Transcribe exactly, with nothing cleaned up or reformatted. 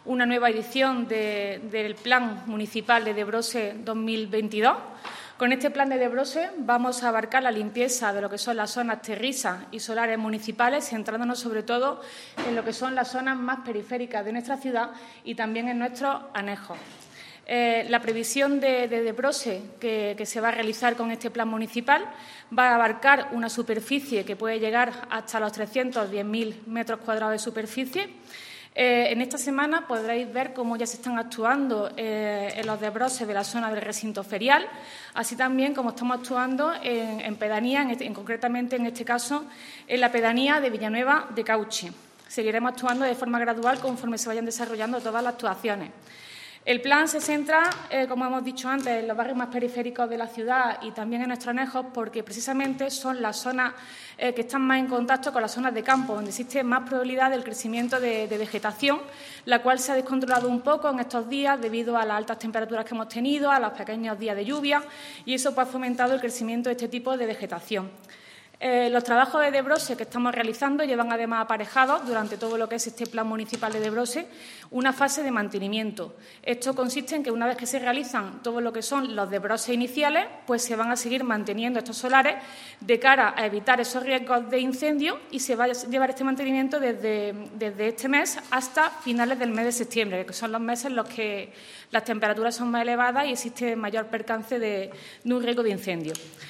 una nueva edición de, del Plan Municipal de DEBROSE dos mil veintidós. Con este plan de DEBROSE vamos a abarcar la limpieza de lo que son las zonas terrisas y solares municipales, centrándonos sobre todo en lo que son las zonas más periféricas de nuestra ciudad y también en nuestros anejos. Eh, la previsión de, de DEBROSE que, que se va a realizar con este plan municipal va a abarcar una superficie que puede llegar hasta los trescientos diez mil metros cuadrados de superficie. Eh, en esta semana podréis ver cómo ya se están actuando eh, en los DEBROSE de la zona del recinto ferial, así también como estamos actuando en, en pedanía, en este, en, concretamente en este caso en la pedanía de Villanueva de Cauchi. Seguiremos actuando de forma gradual conforme se vayan desarrollando todas las actuaciones. El plan se centra, eh, como hemos dicho antes, en los barrios más periféricos de la ciudad y también en nuestros anejos, porque precisamente son las zonas eh, que están más en contacto con las zonas de campo, donde existe más probabilidad del crecimiento de, de vegetación, la cual se ha descontrolado un poco en estos días debido a las altas temperaturas que hemos tenido, a los pequeños días de lluvia, y eso pues, ha fomentado el crecimiento de este tipo de vegetación. Eh, los trabajos de DEBROSE que estamos realizando llevan además aparejados durante todo lo que es este plan municipal de DEBROSE una fase de mantenimiento. Esto consiste en que una vez que se realizan todo lo que son los DEBROSE iniciales, pues se van a seguir manteniendo estos solares de cara a evitar esos riesgos de incendio y se va a llevar este mantenimiento desde, desde este mes hasta finales del mes de septiembre, que son los meses en los que las temperaturas son más elevadas y existe mayor percance de, de un riesgo de incendio.